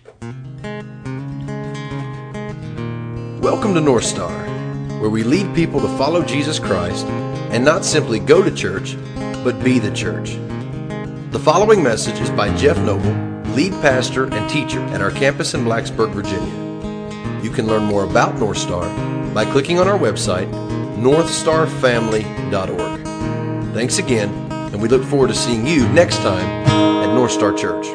Welcome to North Star, where we lead people to follow Jesus Christ and not simply go to church, but be the church. The following message is by Jeff Noble, lead pastor and teacher at our campus in Blacksburg, Virginia. You can learn more about North Star by clicking on our website, northstarfamily.org. Thanks again, and we look forward to seeing you next time at North Star Church.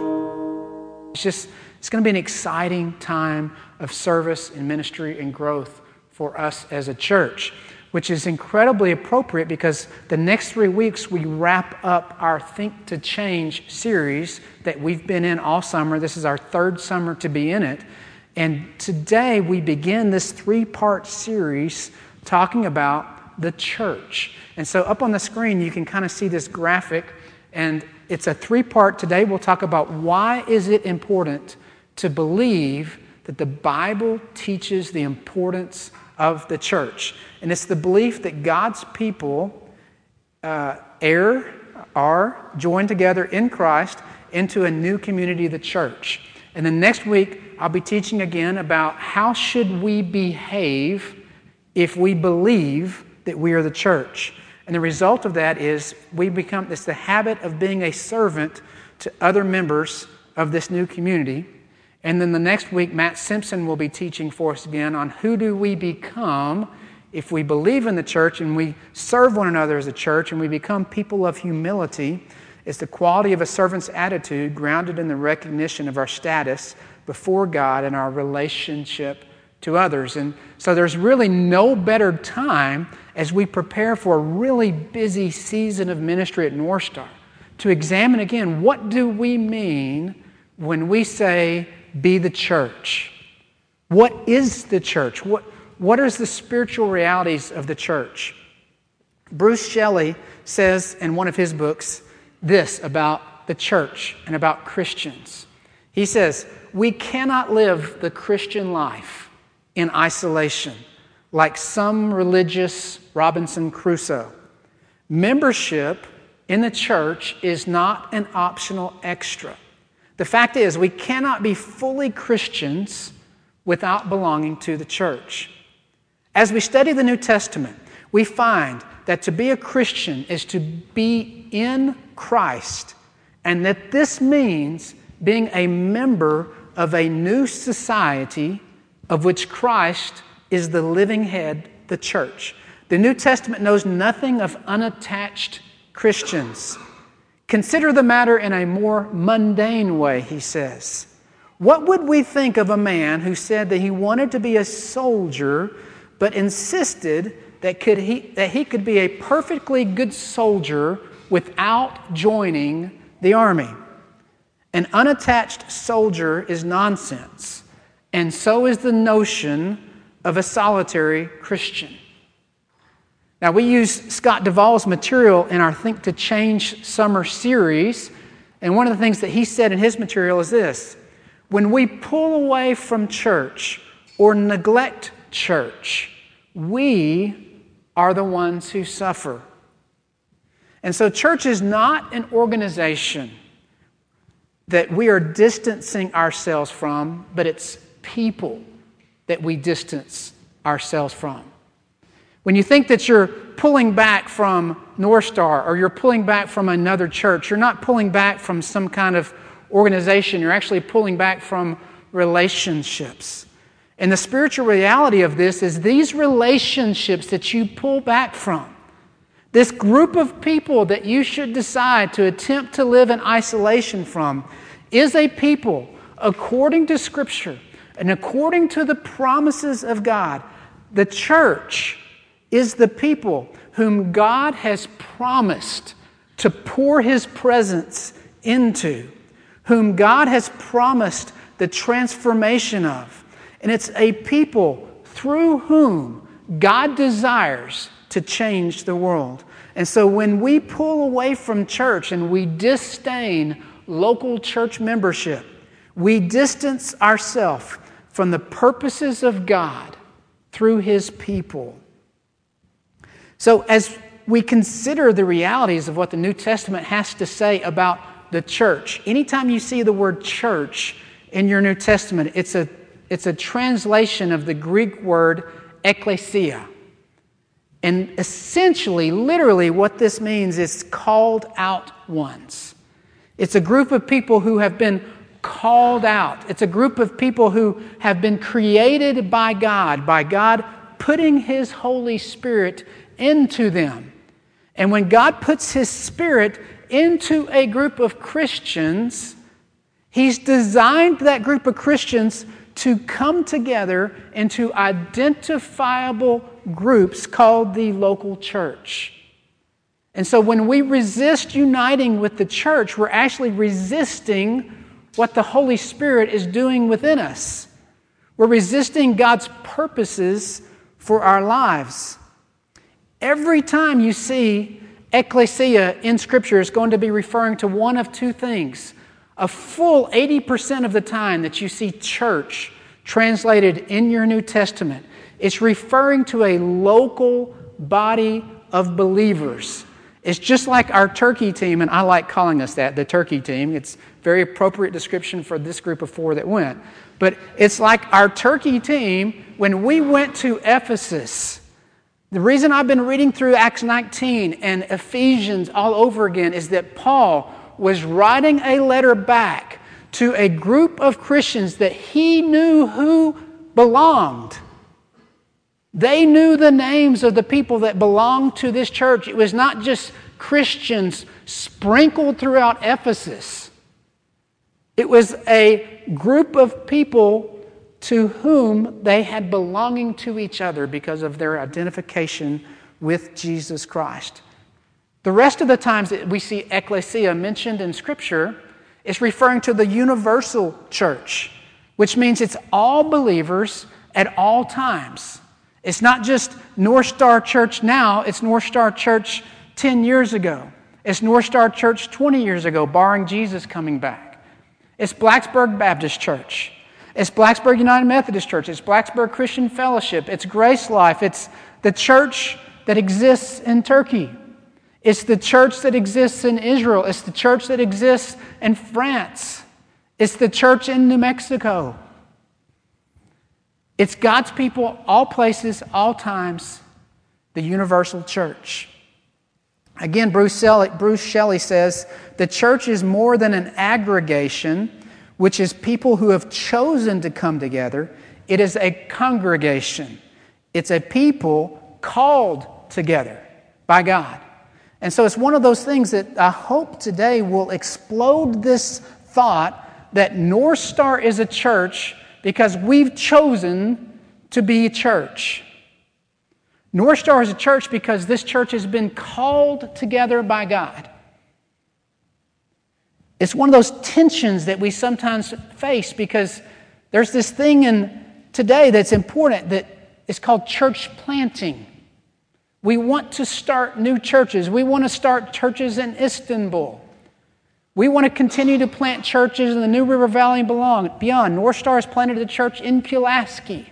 It's going to be an exciting time of service and ministry and growth for us as a church, which is incredibly appropriate because the next 3 weeks we wrap up our Think to Change series that we've been in all summer. This is our third summer to be in it. And today we begin this 3-part series talking about the church. And so up on the screen you can kind of see this graphic, and it's a 3-part. Today we'll talk about why is it important to believe that the Bible teaches the importance of the church. And it's the belief that God's people are joined together in Christ into a new community, the church. And then next week, I'll be teaching again about how should we behave if we believe that we are the church. And the result of that is it's the habit of being a servant to other members of this new community. And then the next week, Matt Simpson will be teaching for us again on who do we become if we believe in the church and we serve one another as a church and we become people of humility. It's the quality of a servant's attitude grounded in the recognition of our status before God and our relationship to others. And so there's really no better time as we prepare for a really busy season of ministry at North Star to examine again, what do we mean when we say, be the church? What is the church? What is the spiritual realities of the church? Bruce Shelley says in one of his books this about the church and about Christians. He says, we cannot live the Christian life in isolation like some religious Robinson Crusoe. Membership in the church is not an optional extra. The fact is, we cannot be fully Christians without belonging to the church. As we study the New Testament, we find that to be a Christian is to be in Christ, and that this means being a member of a new society of which Christ is the living head, the church. The New Testament knows nothing of unattached Christians. Consider the matter in a more mundane way, he says. What would we think of a man who said that he wanted to be a soldier, but insisted that he could be a perfectly good soldier without joining the army? An unattached soldier is nonsense, and so is the notion of a solitary Christian. Now, we use Scott Duvall's material in our Think to Change summer series, and one of the things that he said in his material is this: when we pull away from church or neglect church, we are the ones who suffer. And so church is not an organization that we are distancing ourselves from, but it's people that we distance ourselves from. When you think that you're pulling back from North Star or you're pulling back from another church, you're not pulling back from some kind of organization. You're actually pulling back from relationships. And the spiritual reality of this is these relationships that you pull back from, this group of people that you should decide to attempt to live in isolation from, is a people, according to Scripture and according to the promises of God. The church is the people whom God has promised to pour His presence into, whom God has promised the transformation of. And it's a people through whom God desires to change the world. And so when we pull away from church and we disdain local church membership, we distance ourselves from the purposes of God through His people. So as we consider the realities of what the New Testament has to say about the church, anytime you see the word church in your New Testament. It's a translation of the Greek word ekklesia. And essentially, literally, what this means is called out ones. It's a group of people who have been called out. It's a group of people who have been created by God putting His Holy Spirit into them. And when God puts His Spirit into a group of Christians, He's designed that group of Christians to come together into identifiable groups called the local church. And so when we resist uniting with the church, we're actually resisting what the Holy Spirit is doing within us. We're resisting God's purposes for our lives. Every time you see ekklesia in Scripture, it's going to be referring to one of two things. A full 80% of the time that you see church translated in your New Testament, it's referring to a local body of believers. It's just like our turkey team, and I like calling us that, the turkey team. It's a very appropriate description for this group of 4 that went. But it's like our turkey team when we went to Ephesus. The reason I've been reading through Acts 19 and Ephesians all over again is that Paul was writing a letter back to a group of Christians that he knew who belonged. They knew the names of the people that belonged to this church. It was not just Christians sprinkled throughout Ephesus. It was a group of people to whom they had belonging to each other because of their identification with Jesus Christ. The rest of the times that we see ekklesia mentioned in Scripture, it's referring to the universal church, which means it's all believers at all times. It's not just North Star Church now, it's North Star Church 10 years ago. It's North Star Church 20 years ago, barring Jesus coming back. It's Blacksburg Baptist Church. It's Blacksburg United Methodist Church. It's Blacksburg Christian Fellowship. It's Grace Life. It's the church that exists in Turkey. It's the church that exists in Israel. It's the church that exists in France. It's the church in New Mexico. It's God's people, all places, all times, the universal church. Again, Bruce Shelley says, the church is more than an aggregation, which is people who have chosen to come together. It is a congregation. It's a people called together by God. And so it's one of those things that I hope today will explode this thought that North Star is a church because we've chosen to be a church. North Star is a church because this church has been called together by God. It's one of those tensions that we sometimes face because there's this thing in today that's important that is called church planting. We want to start new churches. We want to start churches in Istanbul. We want to continue to plant churches in the New River Valley and beyond. North Star has planted a church in Pulaski.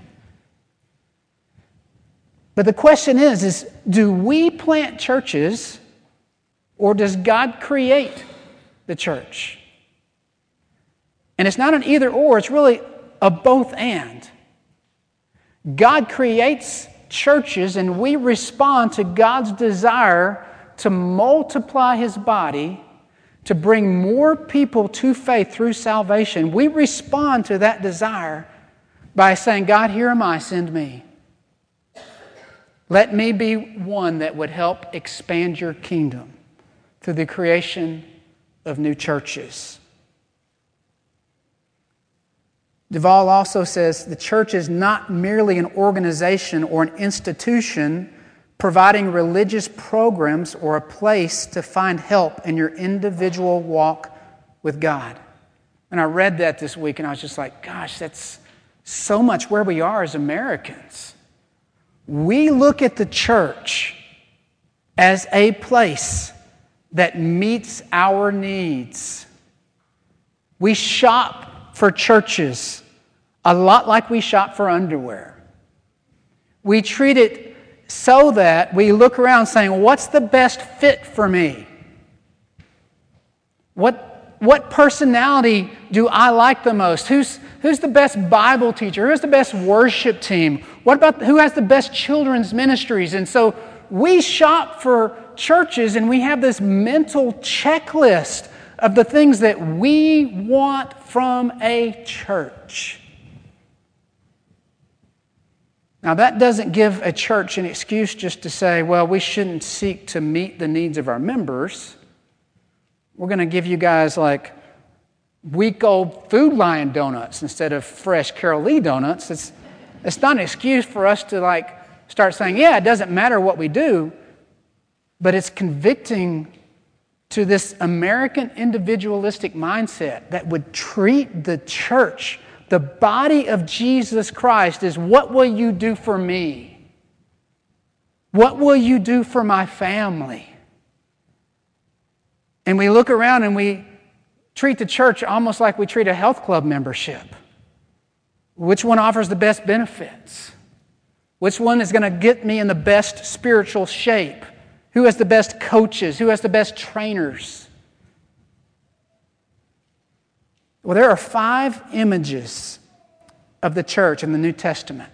But the question is do we plant churches or does God create the church? And it's not an either or, it's really a both and. God creates churches and we respond to God's desire to multiply His body, to bring more people to faith through salvation. We respond to that desire by saying, God, here am I, send me. Let me be one that would help expand your kingdom through the creation of new churches. Duvall also says the church is not merely an organization or an institution providing religious programs or a place to find help in your individual walk with God. And I read that this week and I was just like, gosh, that's so much where we are as Americans. We look at the church as a place that meets our needs. We shop for churches a lot like we shop for underwear. We treat it so that we look around saying, what's the best fit for me? What what personality do I like the most? Who's the best Bible teacher? Who's the best worship team? What about who has the best children's ministries? And so we shop for churches and we have this mental checklist of the things that we want from a church. Now, that doesn't give a church an excuse just to say, well, we shouldn't seek to meet the needs of our members. We're going to give you guys like week-old Food Lion donuts instead of fresh Carol Lee donuts. It's not an excuse for us to like start saying, yeah, it doesn't matter what we do, but it's convicting to this American individualistic mindset that would treat the church, the body of Jesus Christ, as what will you do for me? What will you do for my family? And we look around and we treat the church almost like we treat a health club membership. Which one offers the best benefits? Which one is going to get me in the best spiritual shape? Who has the best coaches? Who has the best trainers? Well, there are 5 images of the church in the New Testament.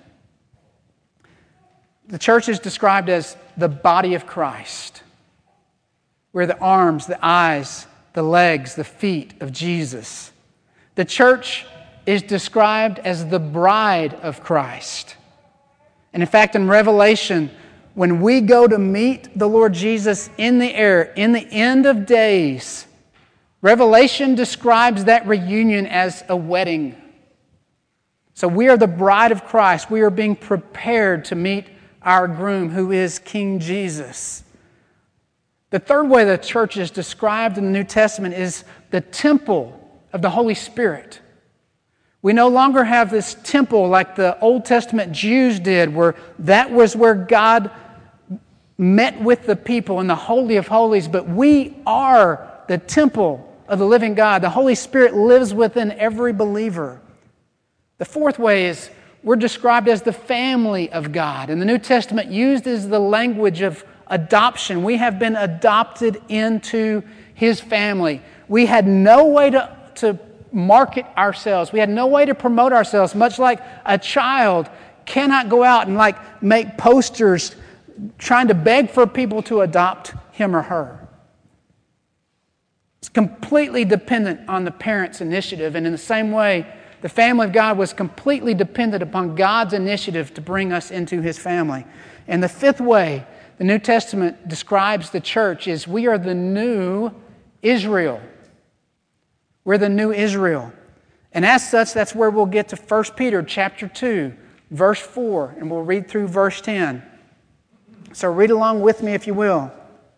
The church is described as the body of Christ. We're the arms, the eyes, the legs, the feet of Jesus. The church is described as the bride of Christ. And in fact, in Revelation, when we go to meet the Lord Jesus in the air, in the end of days, Revelation describes that reunion as a wedding. So we are the bride of Christ. We are being prepared to meet our groom, who is King Jesus. The third way the church is described in the New Testament is the temple of the Holy Spirit. We no longer have this temple like the Old Testament Jews did, where that was where God met with the people in the Holy of Holies, but we are the temple of the living God. The Holy Spirit lives within every believer. The fourth way is we're described as the family of God. And the New Testament used as the language of adoption. We have been adopted into His family. We had no way to market ourselves. We had no way to promote ourselves, much like a child cannot go out and like make posters trying to beg for people to adopt him or her. It's completely dependent on the parent's initiative. And in the same way, the family of God was completely dependent upon God's initiative to bring us into His family. And the fifth way the New Testament describes the church is we are the new Israel. We're the new Israel. And as such, that's where we'll get to 1 Peter chapter 2, verse 4, and we'll read through verse 10. So read along with me if you will.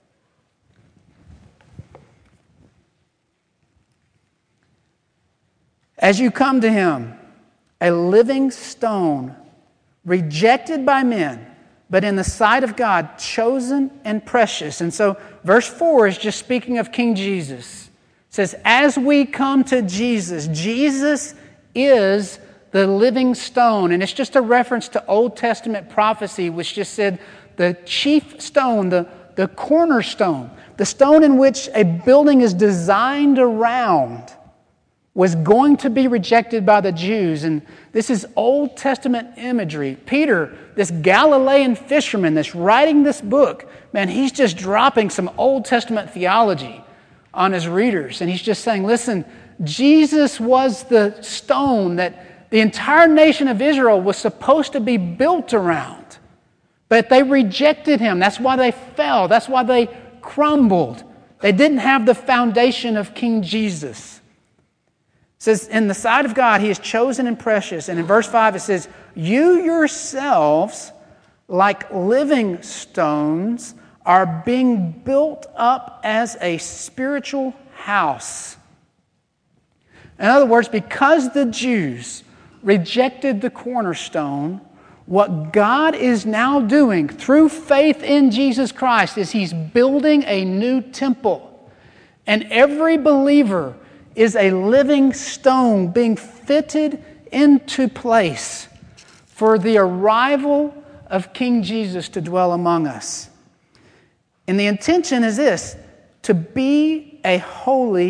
As you come to Him, a living stone, rejected by men, but in the sight of God, chosen and precious. And so verse 4 is just speaking of King Jesus. It says, as we come to Jesus, Jesus is the living stone. And it's just a reference to Old Testament prophecy, which just said the chief stone, the cornerstone, the stone in which a building is designed around, was going to be rejected by the Jews. And this is Old Testament imagery. Peter, this Galilean fisherman that's writing this book, man, he's just dropping some Old Testament theology on his readers. And he's just saying, listen, Jesus was the stone that the entire nation of Israel was supposed to be built around. But they rejected Him. That's why they fell. That's why they crumbled. They didn't have the foundation of King Jesus. It says, in the sight of God, He is chosen and precious. And in verse 5 it says, you yourselves, like living stones, are being built up as a spiritual house. In other words, because the Jews rejected the cornerstone, what God is now doing through faith in Jesus Christ is He's building a new temple. And every believer is a living stone being fitted into place for the arrival of King Jesus to dwell among us. And the intention is this, to be a holy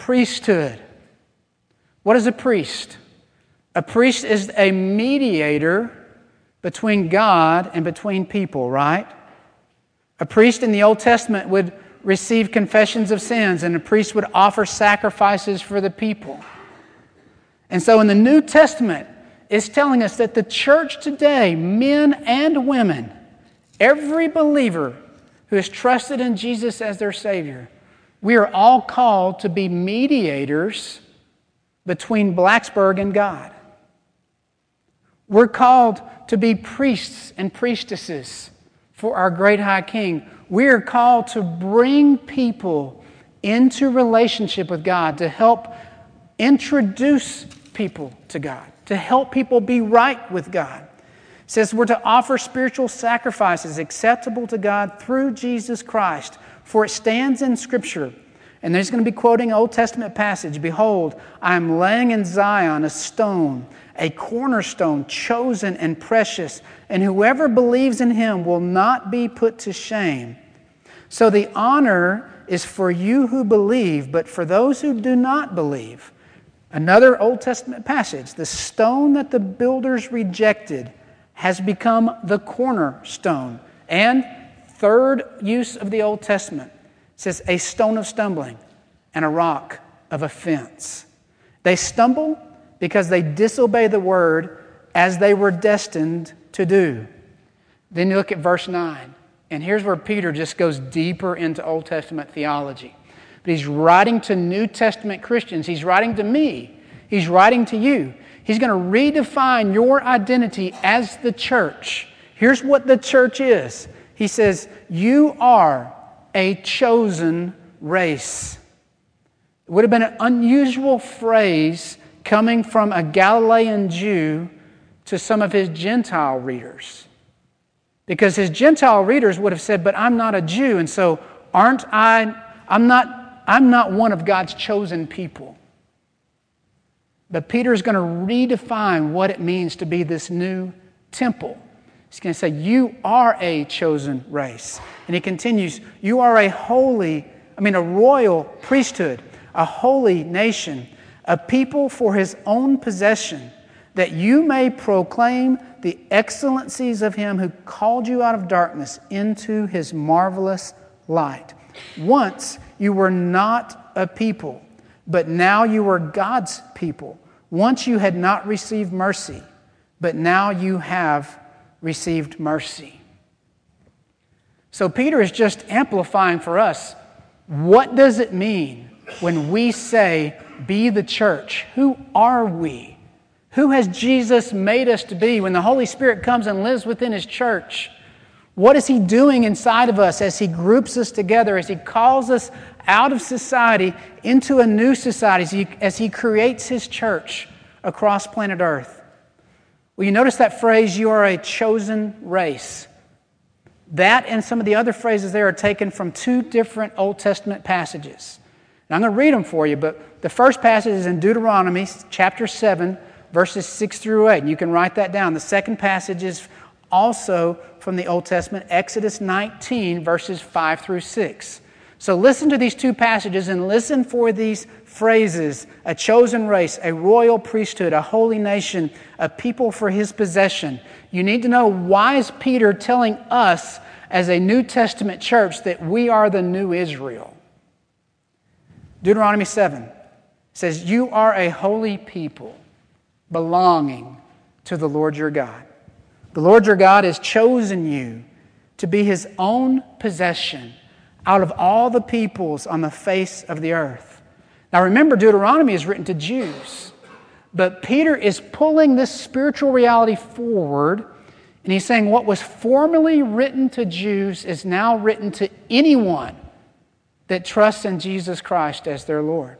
priesthood. What is a priest? A priest is a mediator between God and between people, right? A priest in the Old Testament would receive confessions of sins, and a priest would offer sacrifices for the people. And so in the New Testament, it's telling us that the church today, men and women, every believer who has trusted in Jesus as their Savior, we are all called to be mediators between Blacksburg and God. We're called to be priests and priestesses for our great high King. We are called to bring people into relationship with God, to help introduce people to God, to help people be right with God. It says we're to offer spiritual sacrifices acceptable to God through Jesus Christ, for it stands in Scripture. And he's going to be quoting an Old Testament passage. Behold, I am laying in Zion a stone, a cornerstone, chosen and precious, and whoever believes in him will not be put to shame. So the honor is for you who believe, but for those who do not believe. Another Old Testament passage, the stone that the builders rejected has become the cornerstone. And third use of the Old Testament, says a stone of stumbling and a rock of offense. They stumble because they disobey the word as they were destined to do. Then you look at verse 9, and here's where Peter just goes deeper into Old Testament theology. But he's writing to New Testament Christians. He's writing to me. He's writing to you. He's going to redefine your identity as the church. Here's what the church is. He says, you are a chosen race. It would have been an unusual phrase coming from a Galilean Jew to some of his Gentile readers. Because his Gentile readers would have said, but I'm not a Jew, and so I'm not one of God's chosen people. But Peter is going to redefine what it means to be this new temple. He's going to say, you are a chosen race. And he continues, you are a royal priesthood, a holy nation, a people for his own possession, that you may proclaim the excellencies of him who called you out of darkness into his marvelous light. Once you were not a people, but now you are God's people. Once you had not received mercy, but now you have received mercy. So Peter is just amplifying for us, what does it mean when we say, be the church? Who are we? Who has Jesus made us to be? When the Holy Spirit comes and lives within his church, what is he doing inside of us as he groups us together, as he calls us out of society into a new society, as he creates his church across planet Earth? Well, you notice that phrase, you are a chosen race. That and some of the other phrases there are taken from two different Old Testament passages. And I'm going to read them for you, but the first passage is in Deuteronomy chapter 7, verses 6 through 8. And you can write that down. The second passage is also from the Old Testament, Exodus 19, verses 5 through 6. So listen to these two passages and listen for these phrases: a chosen race, a royal priesthood, a holy nation, a people for his possession. You need to know, why is Peter telling us as a New Testament church that we are the new Israel? Deuteronomy 7 says, you are a holy people belonging to the Lord your God. The Lord your God has chosen you to be his own possession out of all the peoples on the face of the earth. Now remember, Deuteronomy is written to Jews, but Peter is pulling this spiritual reality forward, and he's saying what was formerly written to Jews is now written to anyone that trusts in Jesus Christ as their Lord.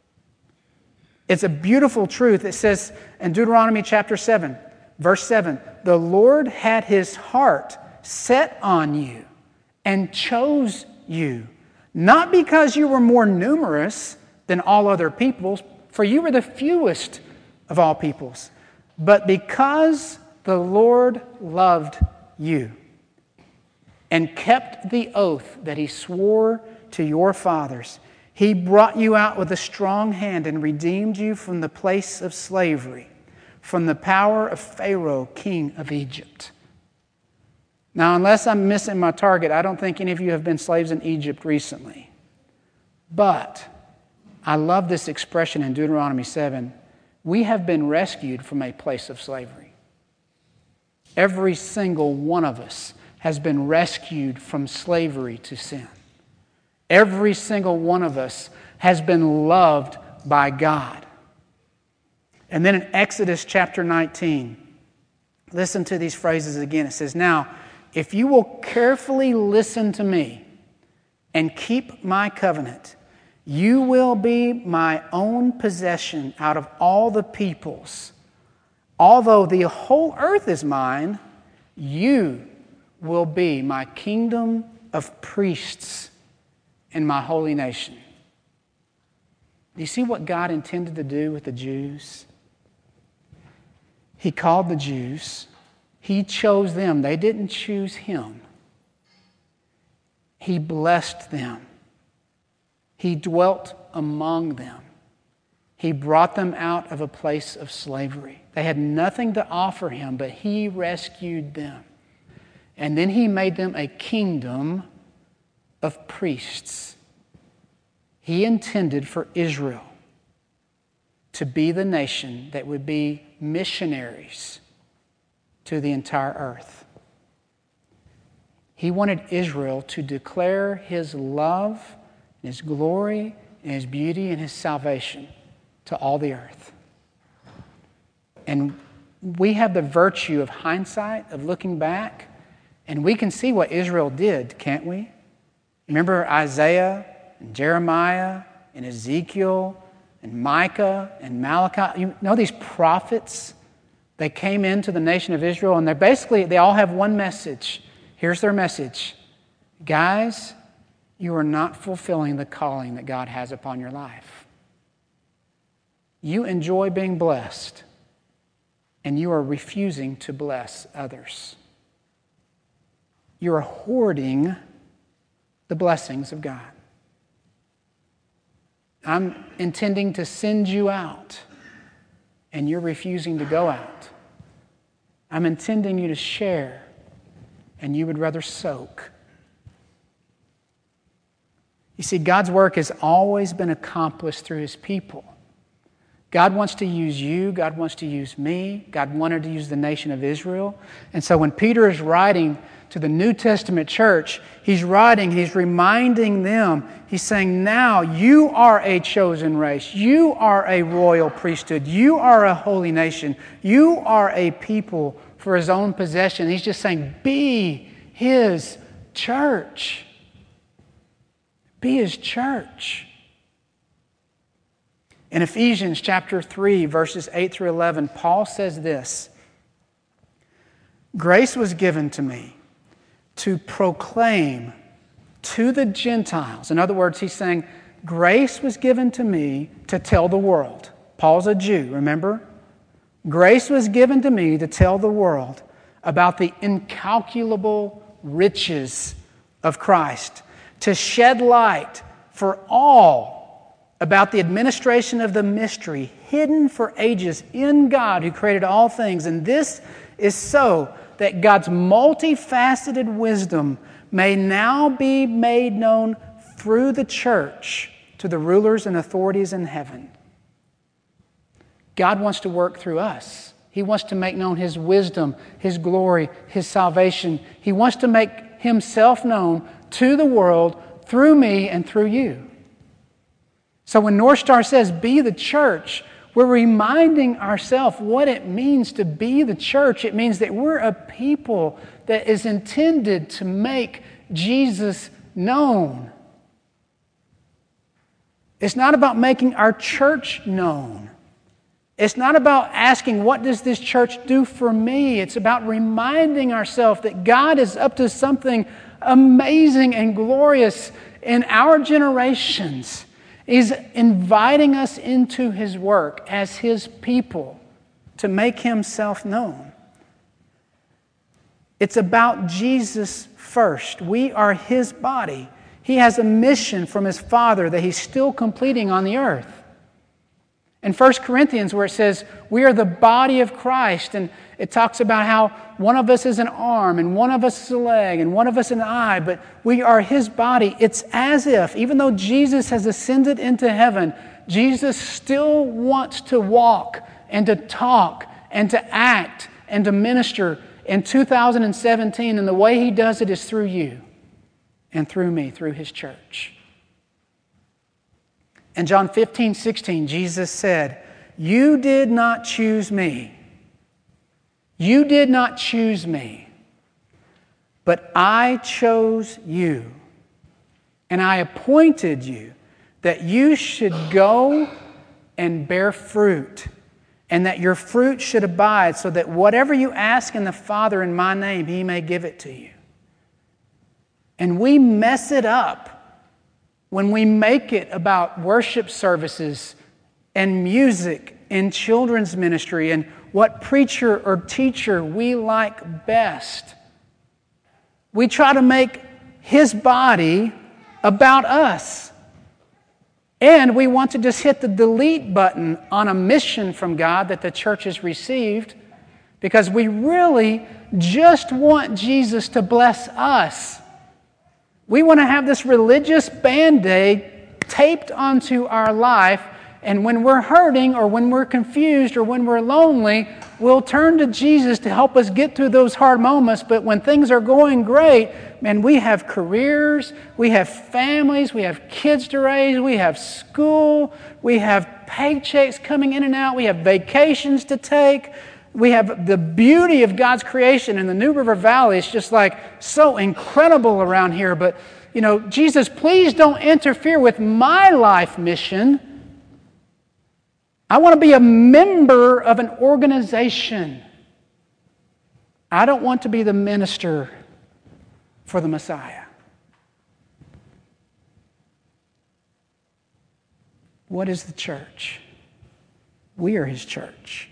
It's a beautiful truth. It says in Deuteronomy chapter 7, verse 7, the Lord had his heart set on you and chose you, not because you were more numerous than all other peoples, for you were the fewest of all peoples, but because the Lord loved you and kept the oath that he swore to your fathers. He brought you out with a strong hand and redeemed you from the place of slavery, from the power of Pharaoh, king of Egypt. Now, unless I'm missing my target, I don't think any of you have been slaves in Egypt recently. But I love this expression in Deuteronomy 7. We have been rescued from a place of slavery. Every single one of us has been rescued from slavery to sin. Every single one of us has been loved by God. And then in Exodus chapter 19, listen to these phrases again. It says, "Now, if you will carefully listen to me and keep my covenant, you will be my own possession out of all the peoples. Although the whole earth is mine, you will be my kingdom of priests and my holy nation." Do you see what God intended to do with the Jews? He called the Jews. He chose them. They didn't choose Him. He blessed them. He dwelt among them. He brought them out of a place of slavery. They had nothing to offer Him, but He rescued them. And then He made them a kingdom of priests. He intended for Israel to be the nation that would be missionaries to the entire earth. He wanted Israel to declare His love, His glory, and His beauty and His salvation to all the earth. And we have the virtue of hindsight, of looking back, and we can see what Israel did, can't we? Remember Isaiah and Jeremiah and Ezekiel and Micah and Malachi? You know these prophets? They came into the nation of Israel, and they all have one message. Here's their message. Guys, you are not fulfilling the calling that God has upon your life. You enjoy being blessed, and you are refusing to bless others. You are hoarding the blessings of God. I'm intending to send you out, and you're refusing to go out. I'm intending you to share, and you would rather soak. You see, God's work has always been accomplished through His people. God wants to use you. God wants to use me. God wanted to use the nation of Israel. And so when Peter is writing to the New Testament church, he's reminding them, he's saying, now you are a chosen race. You are a royal priesthood. You are a holy nation. You are a people for His own possession. He's just saying, be His church. Be His church. In Ephesians chapter 3, verses 8 through 11, Paul says this, "Grace was given to me to proclaim to the Gentiles." In other words, he's saying, grace was given to me to tell the world. Paul's a Jew, remember? Grace was given to me to tell the world about the incalculable riches of Christ, to shed light for all about the administration of the mystery hidden for ages in God who created all things. And this is so that God's multifaceted wisdom may now be made known through the church to the rulers and authorities in heaven. God wants to work through us. He wants to make known His wisdom, His glory, His salvation. He wants to make Himself known to the world through me and through you. So when North Star says, be the church, we're reminding ourselves what it means to be the church. It means that we're a people that is intended to make Jesus known. It's not about making our church known. It's not about asking, what does this church do for me? It's about reminding ourselves that God is up to something amazing and glorious in our generations. He's inviting us into His work as His people to make Himself known. It's about Jesus first. We are His body. He has a mission from His Father that He's still completing on the earth. In 1 Corinthians, where it says, we are the body of Christ, and it talks about how one of us is an arm, and one of us is a leg, and one of us an eye, but we are His body. It's as if, even though Jesus has ascended into heaven, Jesus still wants to walk and to talk and to act and to minister in 2017, and the way He does it is through you and through me, through His church. In John 15:16, Jesus said, you did not choose me. You did not choose me, but I chose you, and I appointed you that you should go and bear fruit, and that your fruit should abide, so that whatever you ask in the Father in my name, He may give it to you. And we mess it up when we make it about worship services and music and children's ministry and what preacher or teacher we like best. We try to make His body about us. And we want to just hit the delete button on a mission from God that the church has received, because we really just want Jesus to bless us. We want to have this religious Band-Aid taped onto our life, and when we're hurting or when we're confused or when we're lonely, we'll turn to Jesus to help us get through those hard moments. But when things are going great, man, we have careers, we have families, we have kids to raise, we have school, we have paychecks coming in and out, we have vacations to take. We have the beauty of God's creation in the New River Valley. It's just like so incredible around here. But, Jesus, please don't interfere with my life mission. I want to be a member of an organization. I don't want to be the minister for the Messiah. What is the church? We are His church.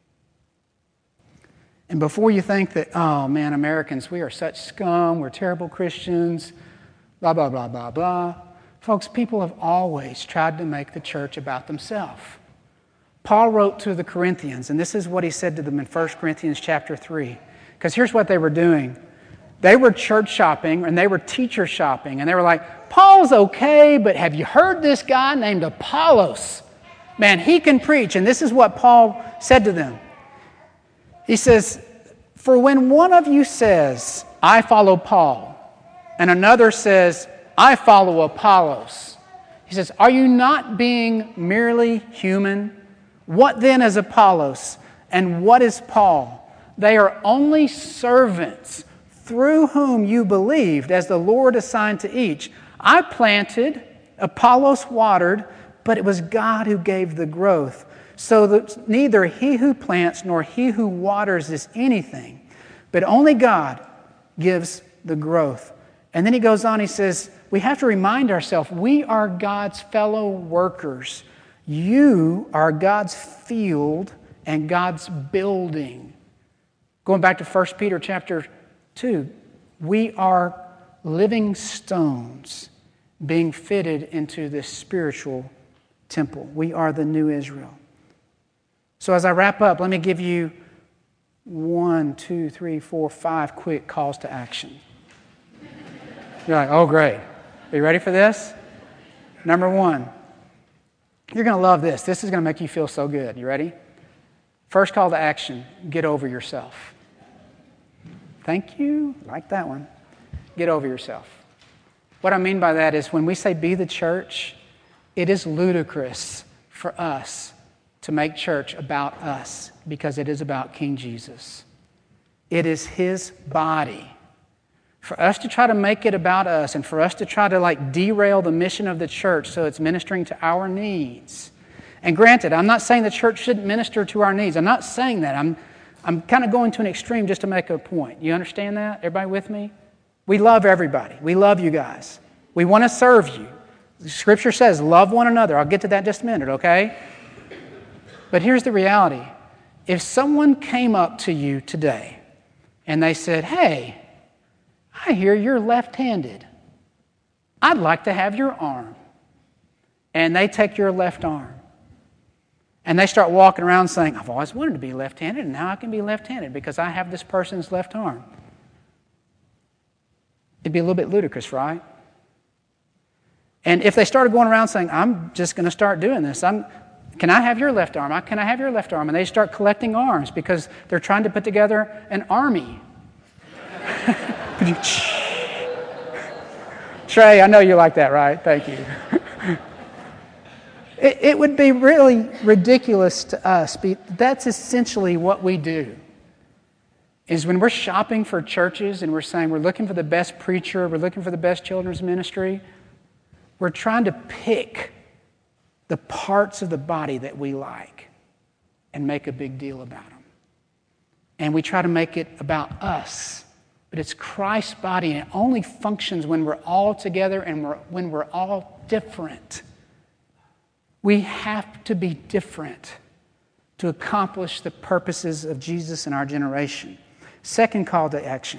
And before you think that, oh man, Americans, we are such scum, we're terrible Christians, blah, blah, blah, blah, blah. Folks, people have always tried to make the church about themselves. Paul wrote to the Corinthians, and this is what he said to them in 1 Corinthians chapter 3. Because here's what they were doing. They were church shopping, and they were teacher shopping, and they were like, Paul's okay, but have you heard this guy named Apollos? Man, he can preach. And this is what Paul said to them. He says, for when one of you says, I follow Paul, and another says, I follow Apollos, he says, are you not being merely human? What then is Apollos, and what is Paul? They are only servants through whom you believed, as the Lord assigned to each. I planted, Apollos watered, but it was God who gave the growth. So that neither he who plants nor he who waters is anything, but only God gives the growth. And then he goes on, he says, we have to remind ourselves, we are God's fellow workers. You are God's field and God's building. Going back to 1 Peter chapter 2, we are living stones being fitted into this spiritual temple. We are the new Israel. So as I wrap up, let me give you 5 quick calls to action. You're like, oh, great. Are you ready for this? Number 1, you're going to love this. This is going to make you feel so good. You ready? First call to action, get over yourself. Thank you. Like that one. Get over yourself. What I mean by that is when we say be the church, it is ludicrous for us to make church about us, because it is about King Jesus. It is His body. For us to try to make it about us and for us to try to derail the mission of the church so it's ministering to our needs. And granted, I'm not saying the church shouldn't minister to our needs. I'm not saying that. I'm kind of going to an extreme just to make a point. You understand that? Everybody with me? We love everybody. We love you guys. We want to serve you. The Scripture says, love one another. I'll get to that in just a minute, okay? But here's the reality. If someone came up to you today and they said, hey, I hear you're left-handed. I'd like to have your arm. And they take your left arm. And they start walking around saying, I've always wanted to be left-handed, and now I can be left-handed because I have this person's left arm. It'd be a little bit ludicrous, right? And if they started going around saying, I'm just going to start doing this. Can I have your left arm? Can I have your left arm? And they start collecting arms because they're trying to put together an army. Trey, I know you like that, right? Thank you. It would be really ridiculous to us. That's essentially what we do. Is when we're shopping for churches and we're saying we're looking for the best preacher, we're looking for the best children's ministry, we're trying to pick the parts of the body that we like and make a big deal about them. And we try to make it about us. But it's Christ's body, and it only functions when we're all together and when we're all different. We have to be different to accomplish the purposes of Jesus in our generation. Second call to action.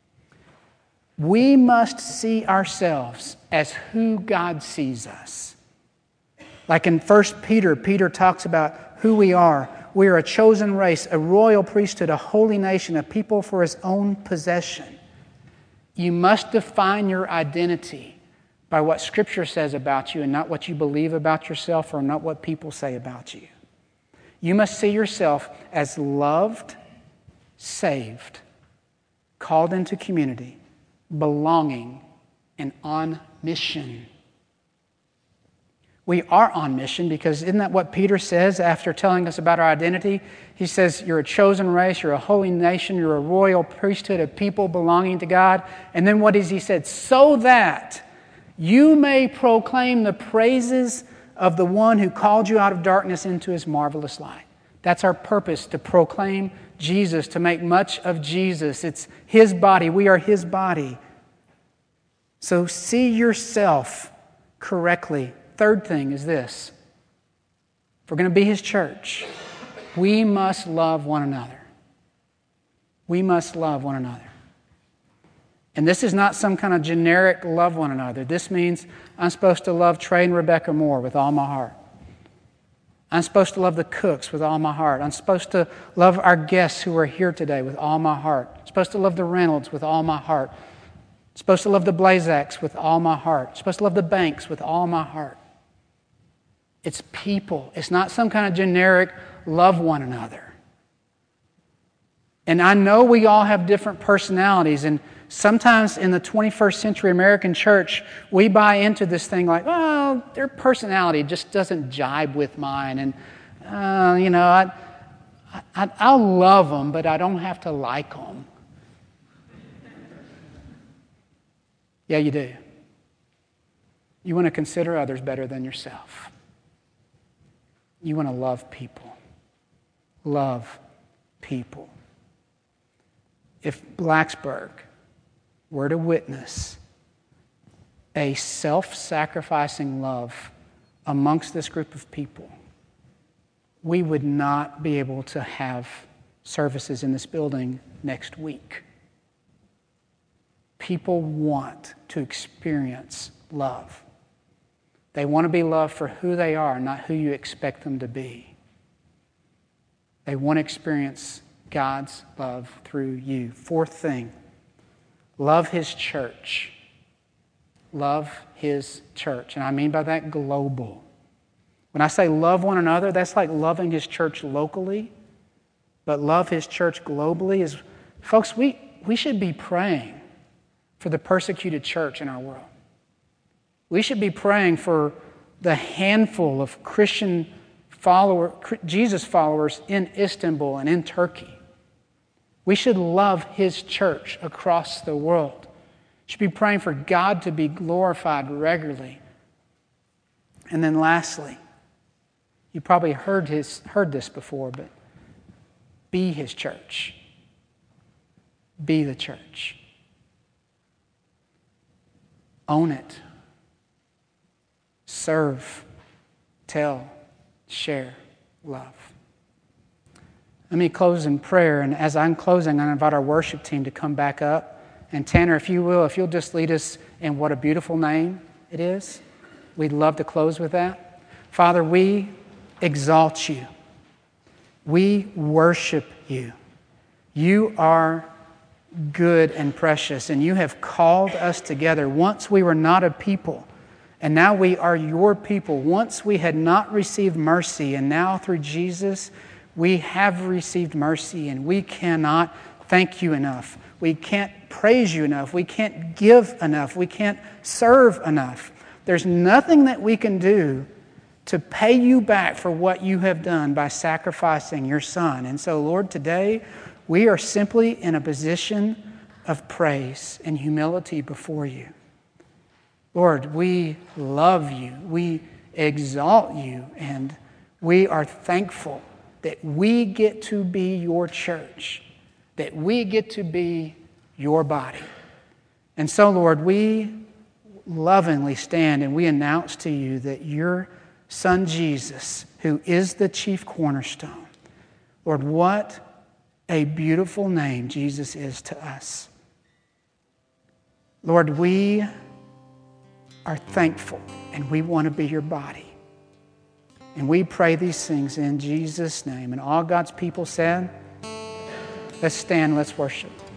We must see ourselves as who God sees us. Like in 1 Peter, Peter talks about who we are. We are a chosen race, a royal priesthood, a holy nation, a people for His own possession. You must define your identity by what Scripture says about you and not what you believe about yourself or not what people say about you. You must see yourself as loved, saved, called into community, belonging, and on mission. We are on mission because isn't that what Peter says after telling us about our identity? He says, you're a chosen race, you're a holy nation, you're a royal priesthood, a people belonging to God. And then what is he said? So that you may proclaim the praises of the one who called you out of darkness into His marvelous light. That's our purpose, to proclaim Jesus, to make much of Jesus. It's His body. We are His body. So see yourself correctly. Third thing is this. If we're going to be His church, we must love one another. We must love one another. And this is not some kind of generic love one another. This means I'm supposed to love Trey and Rebecca Moore with all my heart. I'm supposed to love the Cooks with all my heart. I'm supposed to love our guests who are here today with all my heart. I'm supposed to love the Reynolds with all my heart. I'm supposed to love the Blazaks with all my heart. I'm supposed to love the Banks with all my heart. It's people. It's not some kind of generic love one another. And I know we all have different personalities, and sometimes in the 21st century American church, we buy into this thing like, well, their personality just doesn't jibe with mine. And, I'll love them, but I don't have to like them. Yeah, you do. You want to consider others better than yourself. You want to love people. Love people. If Blacksburg were to witness a self-sacrificing love amongst this group of people, we would not be able to have services in this building next week. People want to experience love. They want to be loved for who they are, not who you expect them to be. They want to experience God's love through you. Fourth thing, love His church. Love His church. And I mean by that global. When I say love one another, that's like loving His church locally. But love His church globally is, folks, we should be praying for the persecuted church in our world. We should be praying for the handful of Jesus followers in Istanbul and in Turkey. We should love His church across the world. We should be praying for God to be glorified regularly. And then lastly, you probably heard this before, but be His church. Be the church. Own it. Serve, tell, share, love. Let me close in prayer, and as I'm closing, I invite our worship team to come back up. And Tanner, if you'll just lead us in What a Beautiful Name. it is. We'd love to close with that. Father, we exalt you. We worship you. You are good and precious, and you have called us together. Once we were not a people, and now we are your people. Once we had not received mercy, and now through Jesus, we have received mercy, and we cannot thank you enough. We can't praise you enough. We can't give enough. We can't serve enough. There's nothing that we can do to pay you back for what you have done by sacrificing your Son. And so, Lord, today we are simply in a position of praise and humility before you. Lord, we love you. We exalt you. And we are thankful that we get to be your church, that we get to be your body. And so, Lord, we lovingly stand and we announce to you that your Son Jesus, who is the chief cornerstone, Lord, what a beautiful name Jesus is to us. Lord, we are thankful and we want to be your body. And we pray these things in Jesus' name. And all God's people said, let's stand, let's worship.